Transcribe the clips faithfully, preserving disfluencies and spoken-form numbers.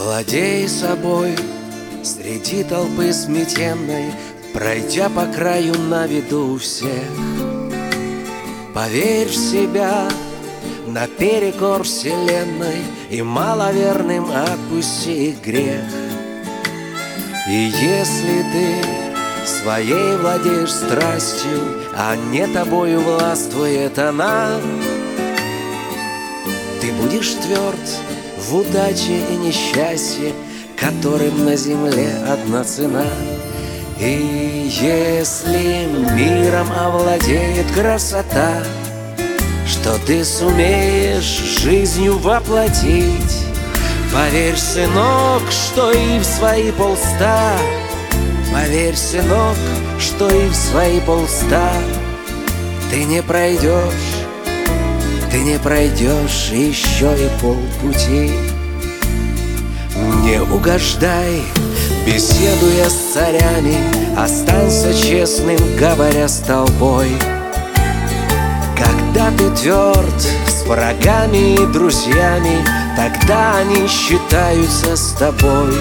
Владей собой среди толпы сметенной, пройдя по краю на виду у всех. Поверь в себя наперекор вселенной, и маловерным отпусти грех. И если ты своей владеешь страстью, а не тобою властвует она, ты будешь тверд в удаче и несчастье, которым на земле одна цена. И если миром овладеет красота, что ты сумеешь жизнью воплотить, поверь, сынок, что и в свои полста, поверь, сынок, что и в свои полста ты не пройдешь, ты не пройдешь еще и полпути. Не угождай, беседуя с царями, останься честным, говоря с толпой. Когда ты тверд с врагами и друзьями, тогда они считаются с тобой.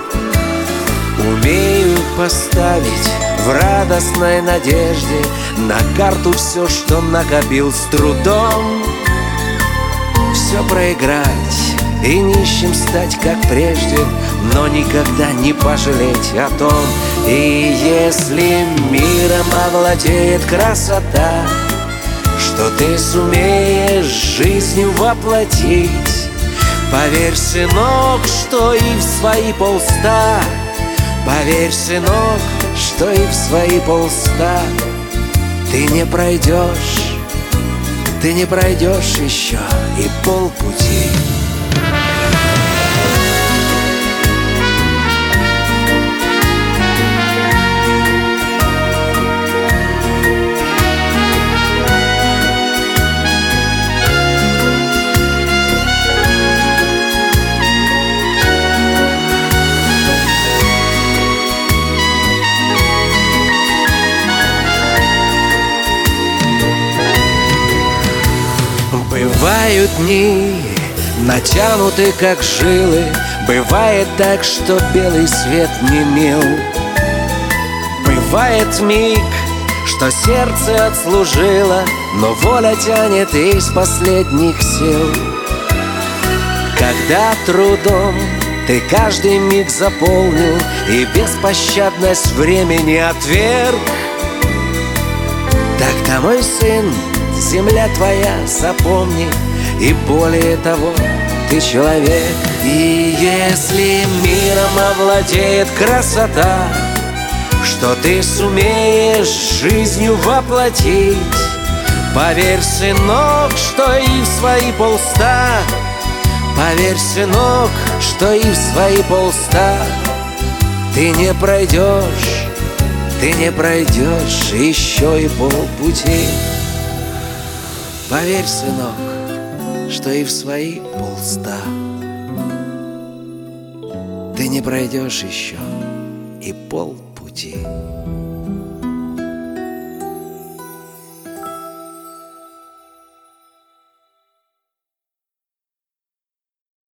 Умеют поставить в радостной надежде на карту все, что накопил с трудом. Все проиграть и нищим стать, как прежде, но никогда не пожалеть о том. И если миром овладеет красота, что ты сумеешь жизнью воплотить, поверь, сынок, что и в свои полста, поверь, сынок, что и в свои полста ты не пройдешь, ты не пройдешь еще и полпути. Бывают дни, натянуты как жилы, бывает так, что белый свет не мил. Бывает миг, что сердце отслужило, но воля тянет из последних сил. Когда трудом ты каждый миг заполнил и беспощадность времени отверг, тогда, мой сын, земля твоя, запомни, и более того, ты человек. И если миром овладеет красота, что ты сумеешь жизнью воплотить, поверь, сынок, что и в свои полста, поверь, сынок, что и в свои полста ты не пройдешь, ты не пройдешь еще и полпути. Поверь, сынок, что и в свои полста ты не пройдешь еще и полпути.